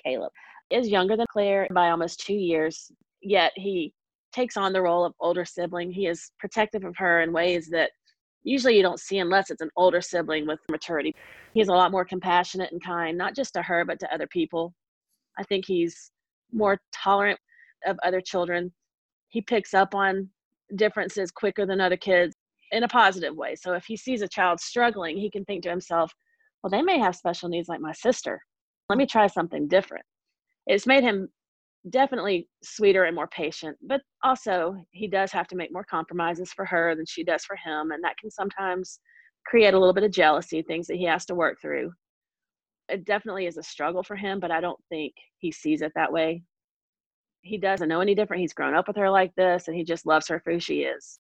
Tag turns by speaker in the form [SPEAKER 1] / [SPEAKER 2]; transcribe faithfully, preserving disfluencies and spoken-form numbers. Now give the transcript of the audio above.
[SPEAKER 1] Caleb is younger than Claire by almost two years, yet he takes on the role of older sibling. He is protective of her in ways that usually you don't see unless it's an older sibling with maturity. He's a lot more compassionate and kind, not just to her, but to other people. I think he's more tolerant of other children. He picks up on differences quicker than other kids in a positive way. So if he sees a child struggling, he can think to himself, well, they may have special needs like my sister. Let me try something different. It's made him definitely sweeter and more patient, but also he does have to make more compromises for her than she does for him. And that can sometimes create a little bit of jealousy, things that he has to work through. It definitely is a struggle for him, but I don't think he sees it that way. He doesn't know any different. He's grown up with her like this, and he just loves her for who she is.